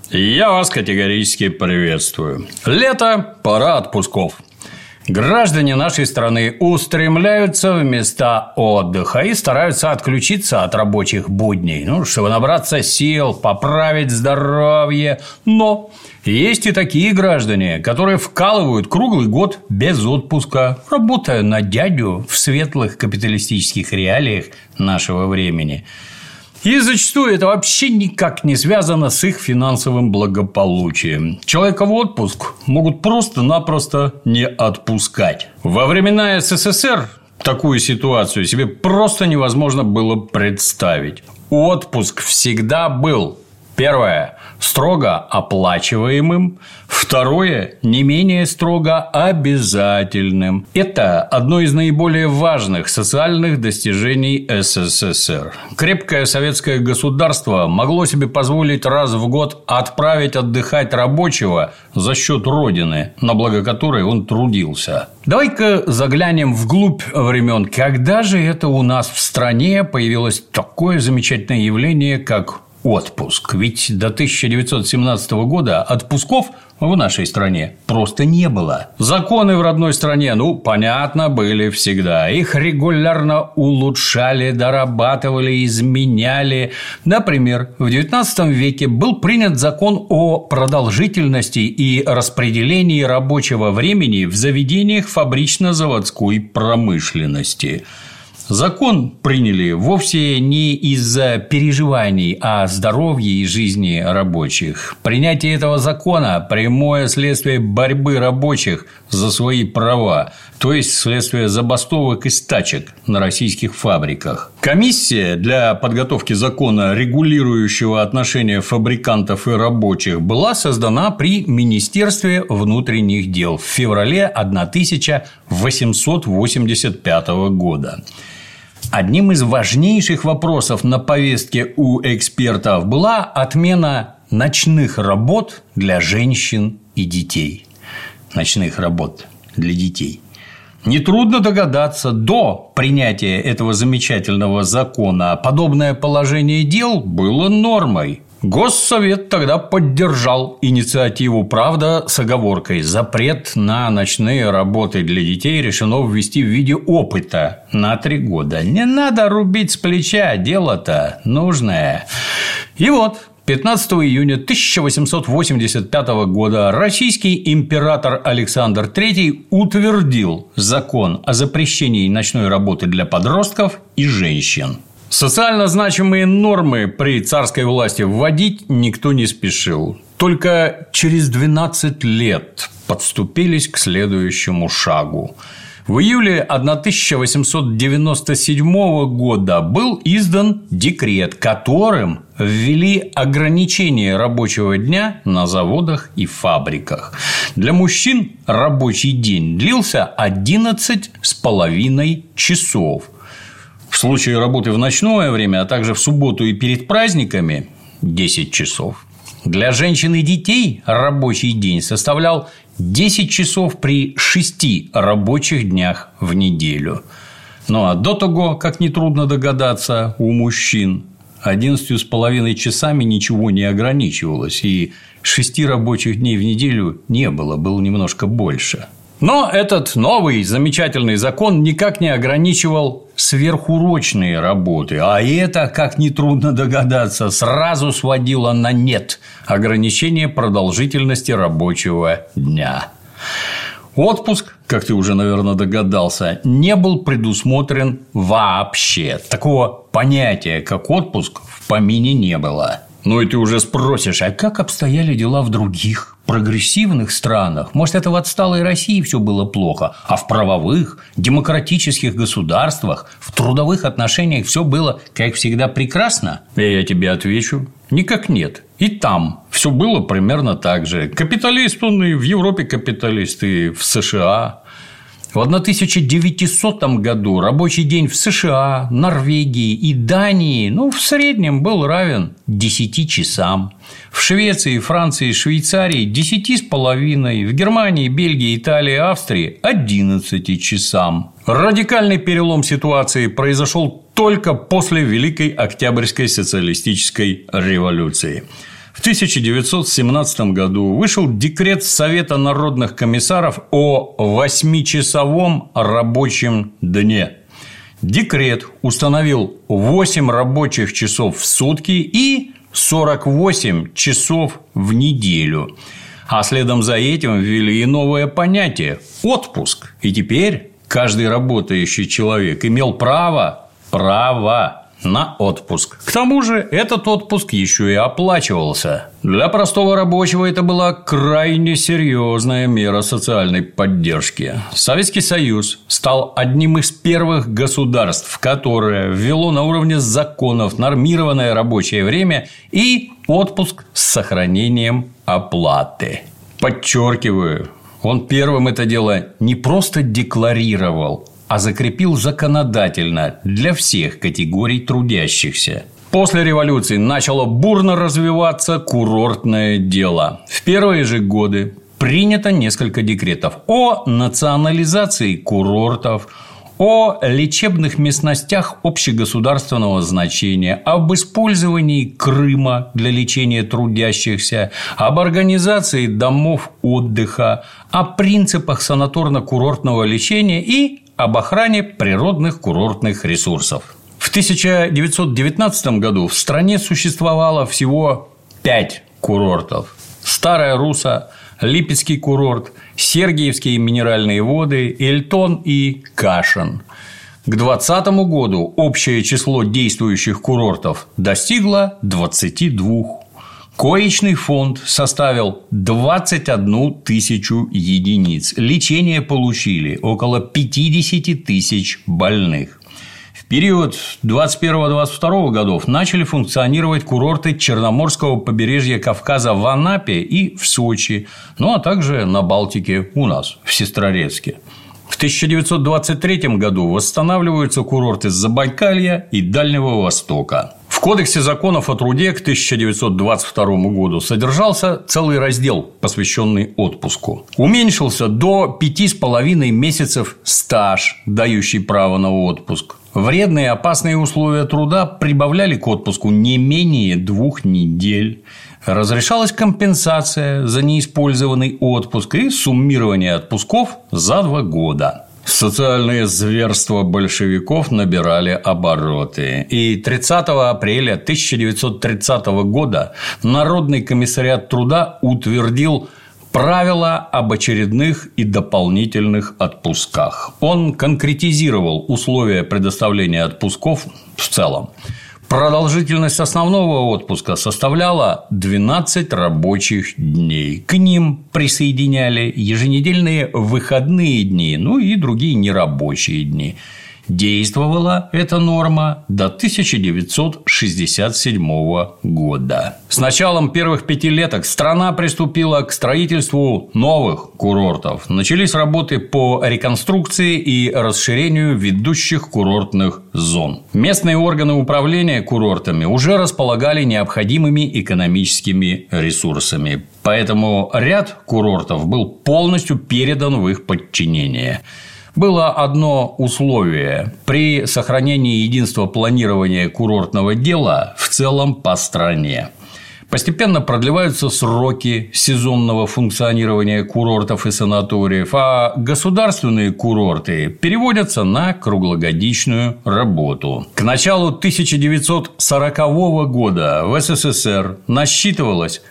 Я вас категорически приветствую. Лето – пора отпусков. Граждане нашей страны устремляются в места отдыха и стараются отключиться от рабочих будней, чтобы набраться сил, поправить здоровье. Но есть и такие граждане, которые вкалывают круглый год без отпуска, работая на дядю в светлых капиталистических реалиях нашего времени. И зачастую это вообще никак не связано с их финансовым благополучием. Человека в отпуск могут просто-напросто не отпускать. Во времена СССР такую ситуацию себе просто невозможно было представить. Отпуск всегда был: первое – строго оплачиваемым, второе – не менее строго обязательным. Это одно из наиболее важных социальных достижений СССР. Крепкое советское государство могло себе позволить раз в год отправить отдыхать рабочего за счет Родины, на благо которой он трудился. Давай-ка заглянем вглубь времен. Когда же это у нас в стране появилось такое замечательное явление, как отпуск? Ведь до 1917 года отпусков в нашей стране просто не было. Законы в родной стране, понятно, были всегда. Их регулярно улучшали, дорабатывали, изменяли. Например, в XIX веке был принят закон о продолжительности и распределении рабочего времени в заведениях фабрично-заводской промышленности. Закон приняли вовсе не из-за переживаний о здоровье и жизни рабочих. Принятие этого закона – прямое следствие борьбы рабочих за свои права, то есть следствие забастовок и стачек на российских фабриках. Комиссия для подготовки закона, регулирующего отношения фабрикантов и рабочих, была создана при Министерстве внутренних дел в феврале 1885 года. Одним из важнейших вопросов на повестке у экспертов была отмена ночных работ для женщин и детей. Ночных работ для детей. Нетрудно догадаться, до принятия этого замечательного закона подобное положение дел было нормой. Госсовет тогда поддержал инициативу, правда, с оговоркой: запрет на ночные работы для детей решено ввести в виде опыта на 3 года. Не надо рубить с плеча, дело-то нужное. И вот 15 июня 1885 года российский император Александр III утвердил закон о запрещении ночной работы для подростков и женщин. Социально значимые нормы при царской власти вводить никто не спешил. Только через 12 лет подступились к следующему шагу. В июле 1897 года был издан декрет, которым ввели ограничение рабочего дня на заводах и фабриках. Для мужчин рабочий день длился 11,5 часов. В случае работы в ночное время, а также в субботу и перед праздниками – 10 часов. Для женщин и детей рабочий день составлял 10 часов при 6 рабочих днях в неделю. А до того, как нетрудно догадаться, у мужчин 11,5 часами ничего не ограничивалось, и 6 рабочих дней в неделю не было, было немножко больше. Но этот новый замечательный закон никак не ограничивал сверхурочные работы, а это, как нетрудно догадаться, сразу сводило на нет ограничение продолжительности рабочего дня. Отпуск, как ты уже, наверное, догадался, не был предусмотрен вообще. Такого понятия, как отпуск, в помине не было. И ты уже спросишь, а как обстояли дела в других прогрессивных странах? Может, это в отсталой России все было плохо, а в правовых, демократических государствах, в трудовых отношениях все было, как всегда, прекрасно? И я тебе отвечу: никак нет. И там все было примерно так же. Капиталист он и в Европе капиталист, и в США. В 1900 году рабочий день в США, Норвегии и Дании в среднем был равен 10 часам. В Швеции, Франции, Швейцарии – 10,5, в Германии, Бельгии, Италии, Австрии – 11 часам. Радикальный перелом ситуации произошел только после Великой Октябрьской социалистической революции. В В 1917 году вышел декрет Совета народных комиссаров о 8-часовом рабочем дне. Декрет установил 8 рабочих часов в сутки и 48 часов в неделю. А следом за этим ввели и новое понятие – отпуск. И теперь каждый работающий человек имел право на отпуск. К тому же этот отпуск еще и оплачивался. Для простого рабочего это была крайне серьезная мера социальной поддержки. Советский Союз стал одним из первых государств, которое ввело на уровне законов нормированное рабочее время и отпуск с сохранением оплаты. Подчеркиваю, он первым это дело не просто декларировал, а закрепил законодательно для всех категорий трудящихся. После революции начало бурно развиваться курортное дело. В первые же годы принято несколько декретов о национализации курортов, о лечебных местностях общегосударственного значения, об использовании Крыма для лечения трудящихся, об организации домов отдыха, о принципах санаторно-курортного лечения и об охране природных курортных ресурсов. В 1919 году в стране существовало всего 5 курортов. Старая Русса, Липецкий курорт, Сергиевские минеральные воды, Эльтон и Кашин. К 2020 году общее число действующих курортов достигло 22. Коечный фонд составил 21 тысячу единиц. Лечение получили около 50 тысяч больных. В период 21-22 годов начали функционировать курорты Черноморского побережья Кавказа в Анапе и в Сочи, ну а также на Балтике у нас, в Сестрорецке. В 1923 году восстанавливаются курорты Забайкалья и Дальнего Востока. В Кодексе законов о труде к 1922 году содержался целый раздел, посвященный отпуску. Уменьшился до 5,5 месяцев стаж, дающий право на отпуск. Вредные и опасные условия труда прибавляли к отпуску не менее 2 недель. Разрешалась компенсация за неиспользованный отпуск и суммирование отпусков за 2 года. Социальные зверства большевиков набирали обороты. И 30 апреля 1930 года Народный комиссариат труда утвердил правила об очередных и дополнительных отпусках. Он конкретизировал условия предоставления отпусков в целом. Продолжительность основного отпуска составляла 12 рабочих дней. К ним присоединяли еженедельные выходные дни, ну и другие нерабочие дни. Действовала эта норма до 1967 года. С началом первых пятилеток страна приступила к строительству новых курортов. Начались работы по реконструкции и расширению ведущих курортных зон. Местные органы управления курортами уже располагали необходимыми экономическими ресурсами. Поэтому ряд курортов был полностью передан в их подчинение. Было одно условие – при сохранении единства планирования курортного дела в целом по стране. Постепенно продлеваются сроки сезонного функционирования курортов и санаториев, а государственные курорты переводятся на круглогодичную работу. К началу 1940 года в СССР насчитывалось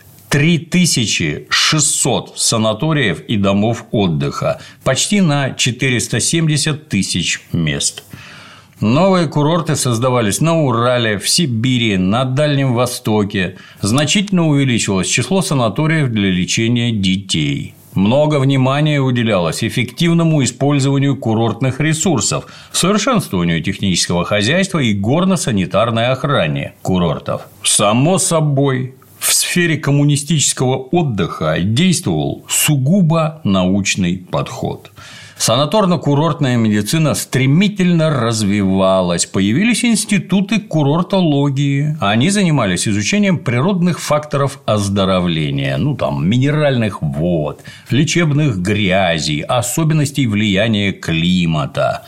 3600 санаториев и домов отдыха, почти на 470 тысяч мест. Новые курорты создавались на Урале, в Сибири, на Дальнем Востоке. Значительно увеличилось число санаториев для лечения детей. Много внимания уделялось эффективному использованию курортных ресурсов, совершенствованию технического хозяйства и горно-санитарной охране курортов. Само собой, в сфере коммунистического отдыха действовал сугубо научный подход. Санаторно-курортная медицина стремительно развивалась, появились институты курортологии. Они занимались изучением природных факторов оздоровления, минеральных вод, лечебных грязей, особенностей влияния климата.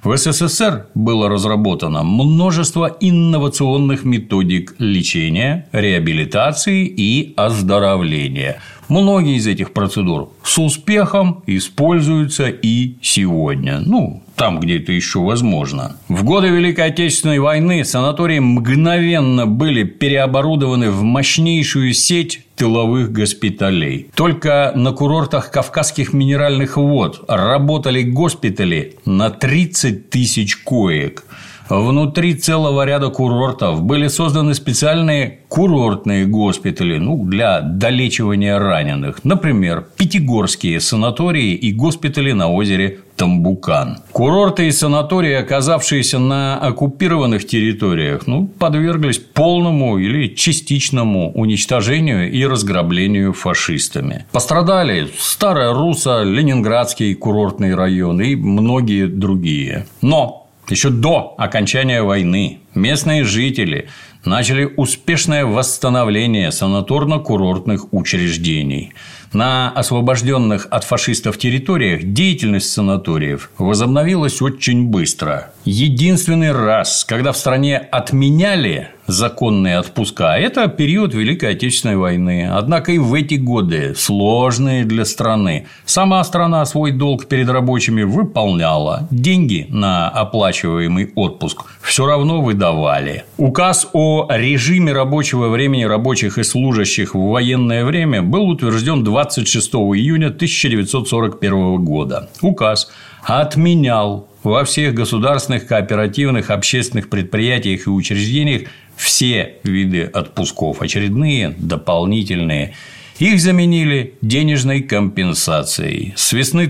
В СССР было разработано множество инновационных методик лечения, реабилитации и оздоровления. Многие из этих процедур с успехом используются и сегодня. Там, где это еще возможно. В годы Великой Отечественной войны санатории мгновенно были переоборудованы в мощнейшую сеть тыловых госпиталей. Только на курортах Кавказских минеральных вод работали госпитали на 30 тысяч коек. Внутри целого ряда курортов были созданы специальные курортные госпитали для долечивания раненых. Например, пятигорские санатории и госпитали на озере Тамбукан. Курорты и санатории, оказавшиеся на оккупированных территориях, подверглись полному или частичному уничтожению и разграблению фашистами. Пострадали Старая Русса, Ленинградский курортный район и многие другие. Но еще до окончания войны местные жители начали успешное восстановление санаторно-курортных учреждений. На освобожденных от фашистов территориях деятельность санаториев возобновилась очень быстро. Единственный раз, когда в стране отменяли законные отпуска, это период Великой Отечественной войны. Однако и в эти годы, сложные для страны, сама страна свой долг перед рабочими выполняла. Деньги на оплачиваемый отпуск все равно выдавали. Указ о режиме рабочего времени рабочих и служащих в военное время был утвержден 26 июня 1941 года. Указ отменял во всех государственных, кооперативных, общественных предприятиях и учреждениях все виды отпусков, очередные, дополнительные. Их заменили денежной компенсацией. С весны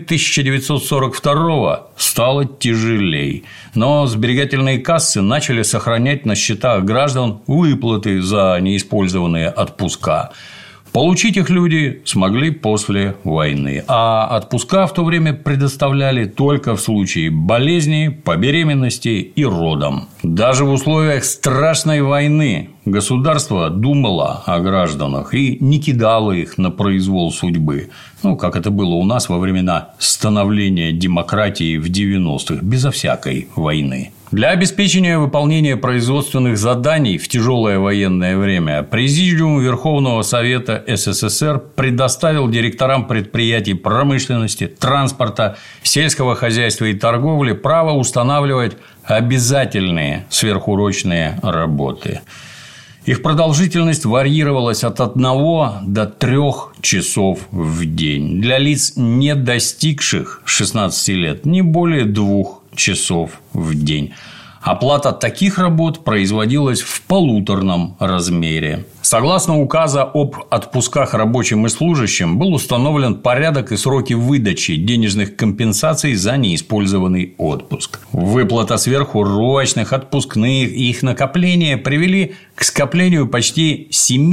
1942 стало тяжелей, но сберегательные кассы начали сохранять на счетах граждан выплаты за неиспользованные отпуска. Получить их люди смогли после войны, а отпуска в то время предоставляли только в случае болезни, по беременности и родам. Даже в условиях страшной войны государство думало о гражданах и не кидало их на произвол судьбы, как это было у нас во времена становления демократии в 90-х, безо всякой войны. Для обеспечения выполнения производственных заданий в тяжелое военное время Президиум Верховного Совета СССР предоставил директорам предприятий промышленности, транспорта, сельского хозяйства и торговли право устанавливать обязательные сверхурочные работы. Их продолжительность варьировалась от 1 до 3 часов в день. Для лиц, не достигших 16 лет, не более 2 часов в день. Оплата таких работ производилась в полуторном размере. Согласно указа об отпусках рабочим и служащим был установлен порядок и сроки выдачи денежных компенсаций за неиспользованный отпуск. Выплата сверхурочных, отпускных и их накопления привели к скоплению почти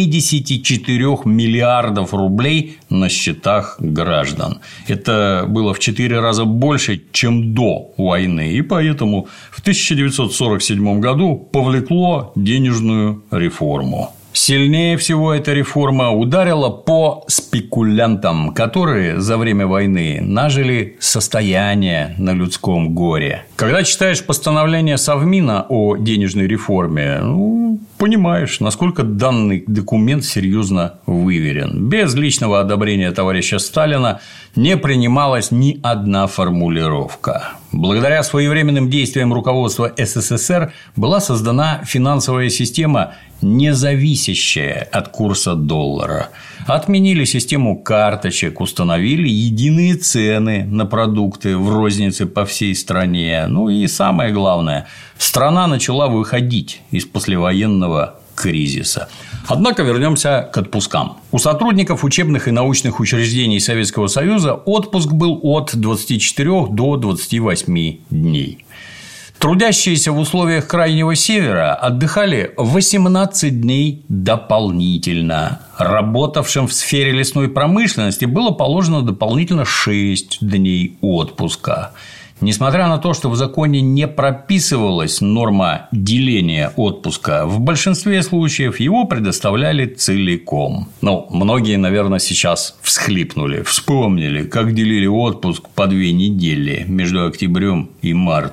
74 миллиардов рублей на счетах граждан. Это было в 4 раза больше, чем до войны, и поэтому в 1947 году повлекло денежную реформу. Сильнее всего эта реформа ударила по спекулянтам, которые за время войны нажили состояние на людском горе. Когда читаешь постановление Совмина о денежной реформе, понимаешь, насколько данный документ серьезно выверен. Без личного одобрения товарища Сталина не принималась ни одна формулировка. Благодаря своевременным действиям руководства СССР была создана финансовая система, не зависящая от курса доллара. Отменили систему карточек, установили единые цены на продукты в рознице по всей стране. И самое главное, страна начала выходить из послевоенного кризиса. Однако вернемся к отпускам. У сотрудников учебных и научных учреждений Советского Союза отпуск был от 24 до 28 дней. Трудящиеся в условиях Крайнего Севера отдыхали 18 дней дополнительно. Работавшим в сфере лесной промышленности было положено дополнительно 6 дней отпуска. Несмотря на то, что в законе не прописывалась норма деления отпуска, в большинстве случаев его предоставляли целиком. Многие, наверное, сейчас всхлипнули, вспомнили, как делили отпуск по 2 недели между октябрем и мартом.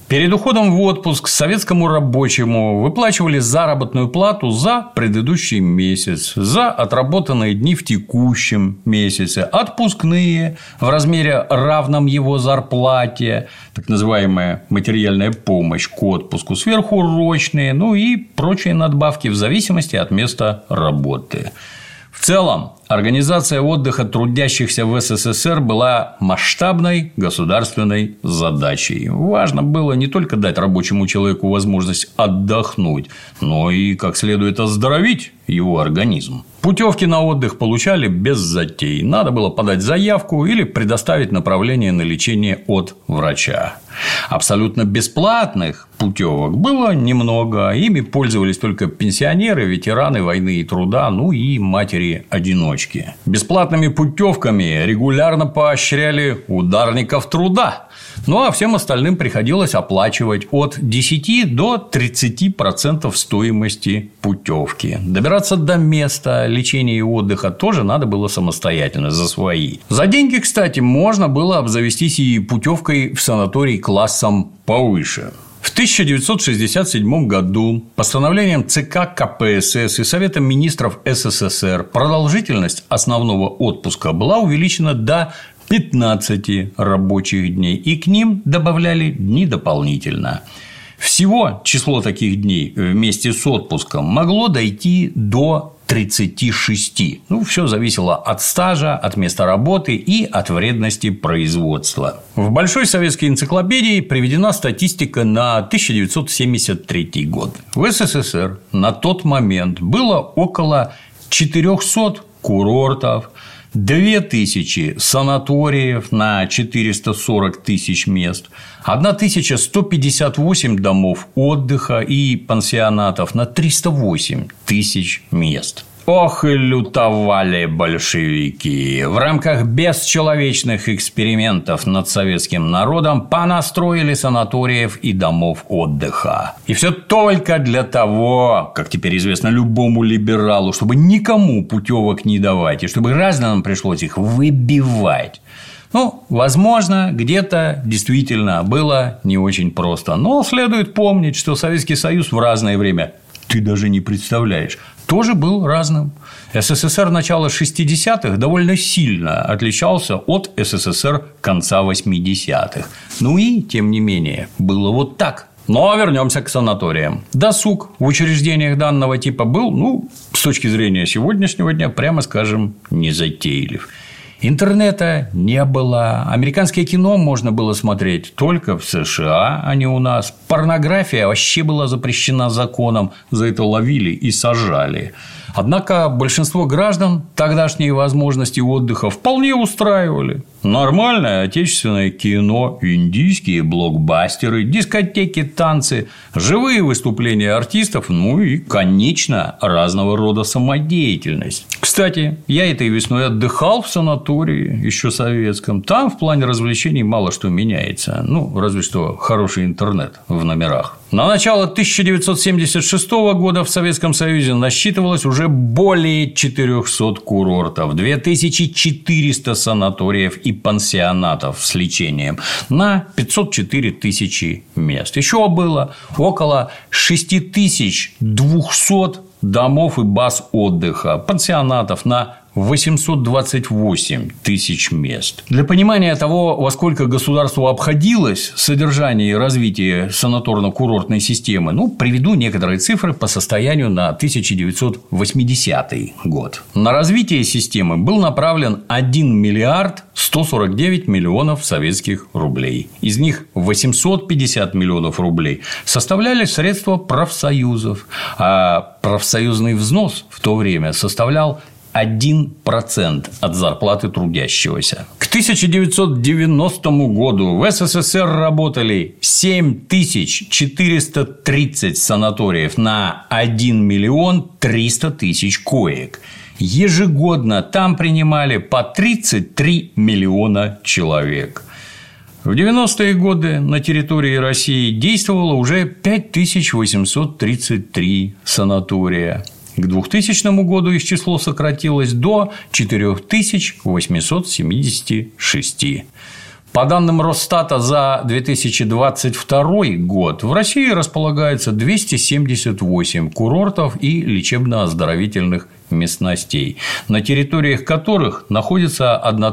Перед уходом в отпуск советскому рабочему выплачивали заработную плату за предыдущий месяц, за отработанные дни в текущем месяце, отпускные в размере равном его зарплате, так называемая материальная помощь к отпуску, сверхурочные, ну и прочие надбавки в зависимости от места работы. В целом, организация отдыха трудящихся в СССР была масштабной государственной задачей. Важно было не только дать рабочему человеку возможность отдохнуть, но и как следует оздоровить его организм. Путевки на отдых получали без затей. Надо было подать заявку или предоставить направление на лечение от врача. Абсолютно бесплатных путевок было немного. Ими пользовались только пенсионеры, ветераны войны и труда, ну и матери-одиночки. Бесплатными путевками регулярно поощряли ударников труда. Ну а всем остальным приходилось оплачивать от 10 до 30% стоимости путевки. Добираться до места лечения и отдыха тоже надо было самостоятельно, за свои. За деньги, кстати, можно было обзавестись и путевкой в санаторий классом повыше. В 1967 году постановлением ЦК КПСС и Совета министров СССР продолжительность основного отпуска была увеличена до 15 рабочих дней, и к ним добавляли дни дополнительно. Всего число таких дней вместе с отпуском могло дойти до 36. Все зависело от стажа, от места работы и от вредности производства. В Большой советской энциклопедии приведена статистика на 1973 год. В СССР на тот момент было около 400 курортов, 2000 санаториев на 440 тысяч мест, 1158 домов отдыха и пансионатов на 308 тысяч мест. Ох и лютовали большевики. В рамках бесчеловечных экспериментов над советским народом понастроили санаториев и домов отдыха. И все только для того, как теперь известно любому либералу, чтобы никому путевок не давать, и чтобы гражданам пришлось их выбивать. Возможно, где-то действительно было не очень просто. Но следует помнить, что Советский Союз в разное время, ты даже не представляешь, тоже был разным. СССР начала 60-х довольно сильно отличался от СССР конца 80-х. И, тем не менее, было вот так. Но вернемся к санаториям. Досуг в учреждениях данного типа был, с точки зрения сегодняшнего дня, прямо скажем, незатейлив. Интернета не было. Американское кино можно было смотреть только в США, а не у нас. Порнография вообще была запрещена законом. За это ловили и сажали. Однако большинство граждан тогдашние возможности отдыха вполне устраивали. Нормальное отечественное кино, индийские блокбастеры, дискотеки, танцы, живые выступления артистов, и, конечно, разного рода самодеятельность. Кстати, я этой весной отдыхал в санатории, еще советском. Там в плане развлечений мало что меняется. Разве что хороший интернет в номерах. На начало 1976 года в Советском Союзе насчитывалось уже более 400 курортов, 2400 санаториев и пансионатов с лечением на 504 тысячи мест. Еще было около 6200 домов и баз отдыха, пансионатов на 828 тысяч мест. Для понимания того, во сколько государству обходилось содержание и развитие санаторно-курортной системы, приведу некоторые цифры по состоянию на 1980 год. На развитие системы был направлен 1 миллиард 149 миллионов советских рублей. Из них 850 миллионов рублей составляли средства профсоюзов, а профсоюзный взнос в то время составлял 1% от зарплаты трудящегося. К 1990 году в СССР работали 7430 санаториев на 1 миллион 300 тысяч коек. Ежегодно там принимали по 33 миллиона человек. В 90-е годы на территории России действовало уже 5833 санатория. К 2000 году их число сократилось до 4876. По данным Росстата за 2022 год в России располагается 278 курортов и лечебно-оздоровительных местностей, на территориях которых находится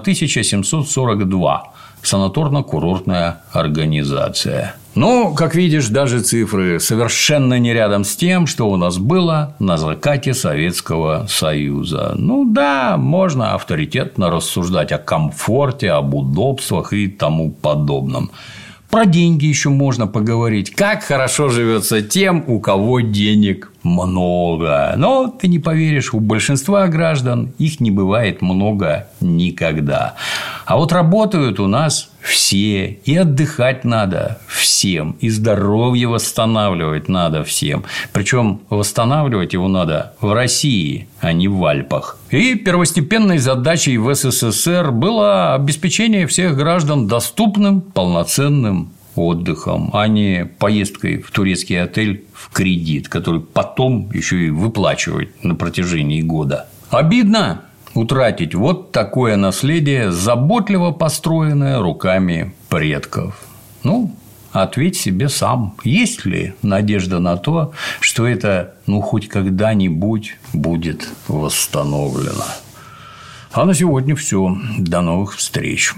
1742 санаторно-курортная организация. Ну, как видишь, даже цифры совершенно не рядом с тем, что у нас было на закате Советского Союза. Ну да, можно авторитетно рассуждать о комфорте, об удобствах и тому подобном. Про деньги еще можно поговорить. Как хорошо живется тем, у кого денег много. Но ты не поверишь, у большинства граждан их не бывает много никогда. А вот работают у нас все, и отдыхать надо всем, и здоровье восстанавливать надо всем. Причем восстанавливать его надо в России, а не в Альпах. И первостепенной задачей в СССР было обеспечение всех граждан доступным, полноценным отдыхом, а не поездкой в турецкий отель в кредит, который потом еще и выплачивать на протяжении года. Обидно утратить вот такое наследие, заботливо построенное руками предков. Ну, ответь себе сам, есть ли надежда на то, что это, хоть когда-нибудь будет восстановлено. А на сегодня все. До новых встреч.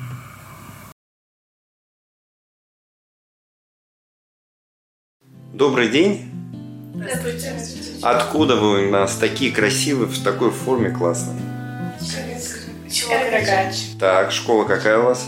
Добрый день. Здравствуйте. Откуда вы у нас такие красивые, в такой форме классной? Так, школа какая у вас?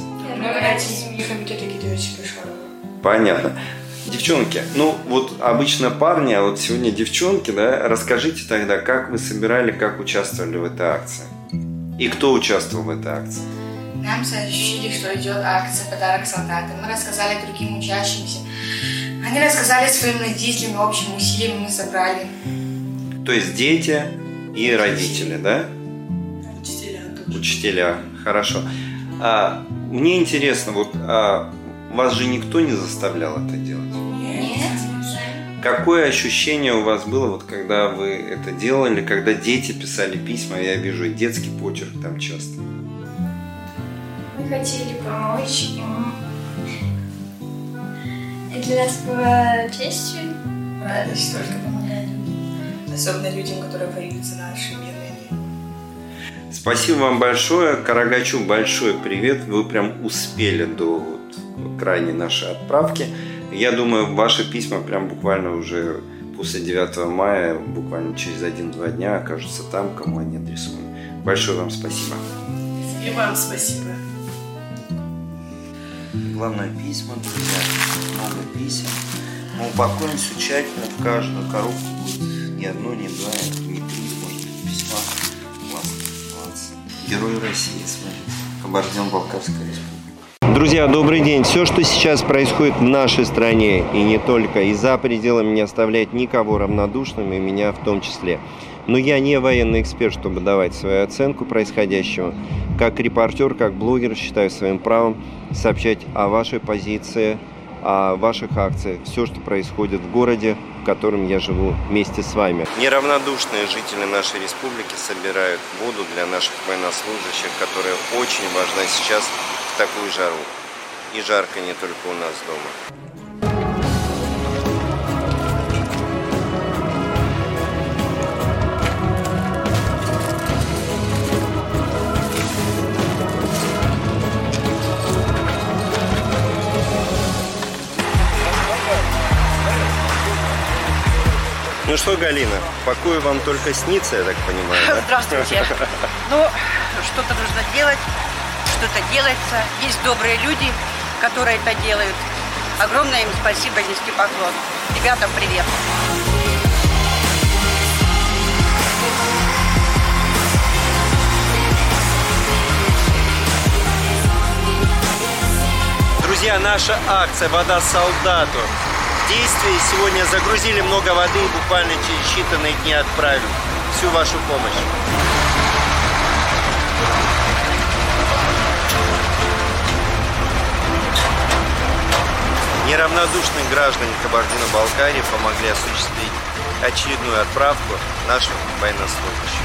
Понятно. Девчонки, вот обычно парни, а вот сегодня девчонки, да? Расскажите тогда, как вы собирали, как участвовали в этой акции? И кто участвовал в этой акции? Нам сообщили, что идет акция «Подарок солдатам». Мы рассказали другим учащимся. Они рассказали своим родителям, общим усилием мы собрали. То есть дети и родители, да? Учителя, хорошо. Мне интересно, вас же никто не заставлял это делать? Нет. Какое ощущение у вас было, когда вы это делали, когда дети писали письма? Я вижу и детский почерк там часто. Мы хотели помочь им. И для нас было честью. Радость только помогать людям. Особенно людям, которые воюют за наши мирные. Спасибо вам большое. Карагачу большой привет. Вы прям успели до крайней нашей отправки. Я думаю, ваши письма прям буквально уже после 9 мая, буквально через 1-2 дня окажутся там, кому они адресованы. Большое вам спасибо. И вам спасибо. Главное, письма, друзья. Много писем. Мы упакуемся тщательно. В каждую коробку будет не одно, не два, не три, может быть, письма. Классно. Герои России, смотрите. Кабардино-Балкарская республика. Друзья, добрый день. Все, что сейчас происходит в нашей стране, и не только, и за пределами, не оставляет никого равнодушным, и меня в том числе. Но я не военный эксперт, чтобы давать свою оценку происходящего. Как репортер, как блогер считаю своим правом сообщать о вашей позиции, о ваших акциях, все, что происходит в городе, в котором я живу вместе с вами. Неравнодушные жители нашей республики собирают воду для наших военнослужащих, которая очень важна сейчас в такую жару. И жарко не только у нас дома. Ну что, Галина, покой вам только снится, я так понимаю, да? Здравствуйте. Что-то нужно делать, что-то делается. Есть добрые люди, которые это делают. Огромное им спасибо, низкий поклон. Ребятам привет. Друзья, наша акция «Вода солдату» в действии. Сегодня загрузили много воды и буквально через считанные дни отправим всю вашу помощь. Неравнодушные граждане Кабардино-Балкарии помогли осуществить очередную отправку наших военнослужащих.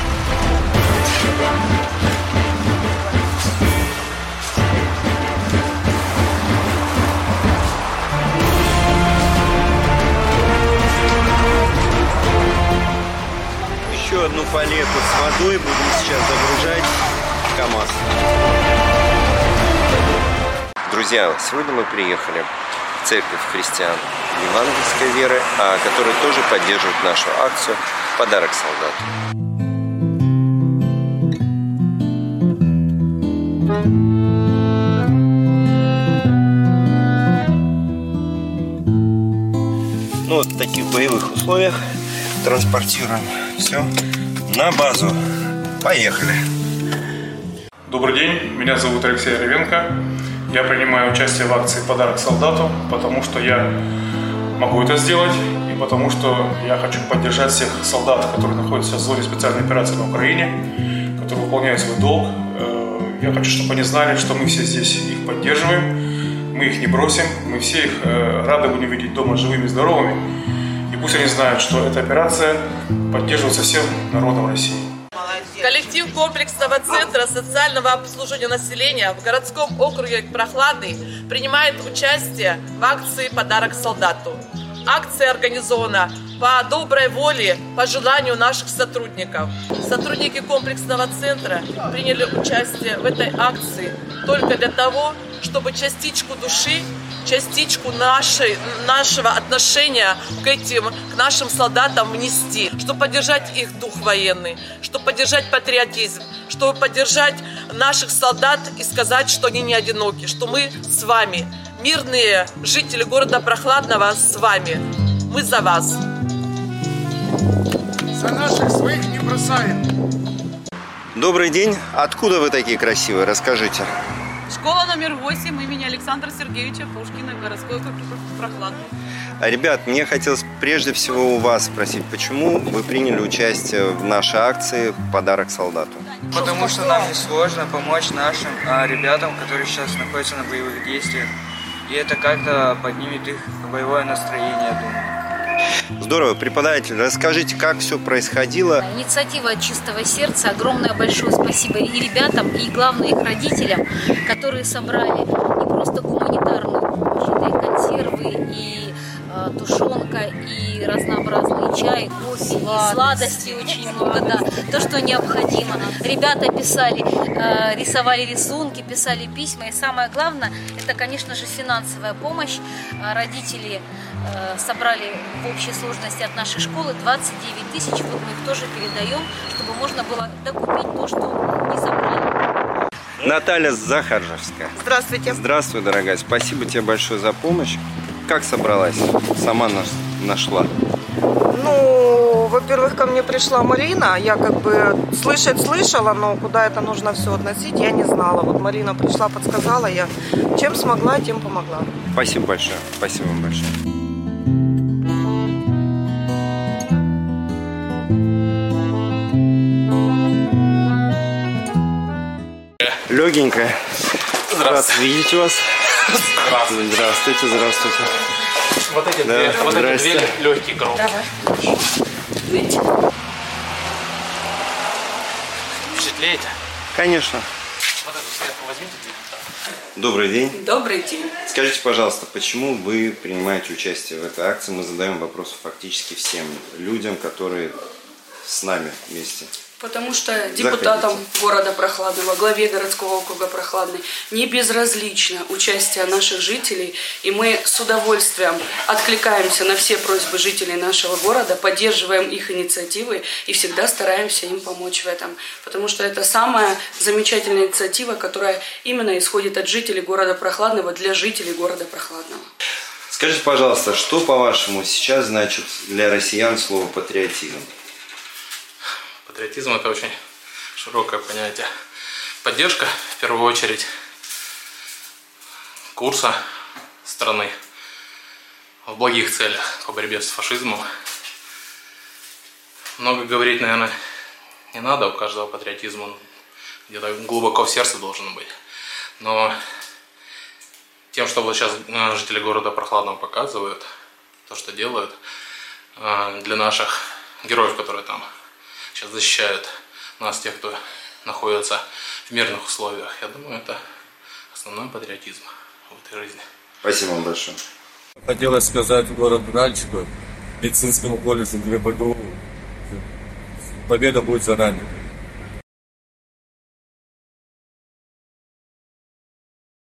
еду и будем сейчас загружать в КамАЗ. Друзья, сегодня мы приехали в церковь христиан евангельской веры, которые тоже поддерживают нашу акцию «Подарок солдату». Ну вот в таких боевых условиях транспортируем все на базу. Поехали! Добрый день, меня зовут Алексей Ревенко. Я принимаю участие в акции «Подарок солдату», потому что я могу это сделать и потому что я хочу поддержать всех солдат, которые находятся в зоне специальной операции на Украине, которые выполняют свой долг. Я хочу, чтобы они знали, что мы все здесь их поддерживаем, мы их не бросим, мы все их рады будем видеть дома живыми и здоровыми. И пусть они знают, что эта операция поддерживается всем народом России. Коллектив комплексного центра социального обслуживания населения в городском округе Прохладный принимает участие в акции «Подарок солдату». Акция организована по доброй воле, по желанию наших сотрудников. Сотрудники комплексного центра приняли участие в этой акции только для того, чтобы частичку души, частичку нашего отношения к нашим солдатам внести, чтобы поддержать их дух военный, чтобы поддержать патриотизм, чтобы поддержать наших солдат и сказать, что они не одиноки, что мы с вами, мирные жители города Прохладного, с вами. Мы за вас. За наших своих не бросаем. Добрый день. Откуда вы такие красивые? Расскажите. Школа номер 8 имени Александра Сергеевича Пушкина, городской округ Прохладный. Ребят, мне хотелось прежде всего у вас спросить, почему вы приняли участие в нашей акции «Подарок солдату»? Потому что нам несложно помочь нашим ребятам, которые сейчас находятся на боевых действиях. И это как-то поднимет их боевое настроение, я думаю. Здорово. Преподаватель, расскажите, как все происходило. Инициатива от чистого сердца. Огромное большое спасибо и ребятам, и главное их родителям, которые собрали не просто гуманитарную помощь, это и консервы, и тушенка, и разнообразный чай, кофе, и сладости очень много, да, то, что необходимо. Ребята писали, рисовали рисунки, писали письма, и самое главное, это, конечно же, финансовая помощь. Родители собрали в общей сложности от нашей школы 29 тысяч, вот мы их тоже передаем, чтобы можно было докупить то, что не собрали. Наталья Захаржевская. Здравствуйте. Здравствуй, дорогая. Спасибо тебе большое за помощь. Как собралась? Сама нашла? Ну, во-первых, ко мне пришла Марина. Я как бы слышала, но куда это нужно все относить, я не знала. Вот Марина пришла, подсказала, я чем смогла, тем помогла. Спасибо большое. Спасибо вам большое. Легенькая. Здравствуйте. Видеть вас. Здравствуйте. Здравствуйте, здравствуйте. Вот эти две легкие коробки. Давай. Впечатляете? Конечно. Вот эту сверху возьмите. Добрый день. Добрый день. Скажите, пожалуйста, почему вы принимаете участие в этой акции? Мы задаем вопросы фактически всем людям, которые с нами вместе. Потому что депутатам города Прохладного, главе городского округа Прохладный не безразлично участие наших жителей, и мы с удовольствием откликаемся на все просьбы жителей нашего города, поддерживаем их инициативы и всегда стараемся им помочь в этом. Потому что это самая замечательная инициатива, которая именно исходит от жителей города Прохладного для жителей города Прохладного. Скажите, пожалуйста, что, по-вашему, сейчас значит для россиян слово «патриотизм»? Патриотизм – это очень широкое понятие. Поддержка, в первую очередь, курса страны в благих целях по борьбе с фашизмом. Много говорить, наверное, не надо, у каждого патриотизм он где-то глубоко в сердце должен быть. Но тем, что вот сейчас жители города Прохладного показывают, то, что делают для наших героев, которые там сейчас защищают нас, тех, кто находится в мирных условиях. Я думаю, это основной патриотизм в этой жизни. Спасибо вам большое. Хотелось сказать городу Нальчику, медицинскому колледжу для БГУ. Победа будет за нами.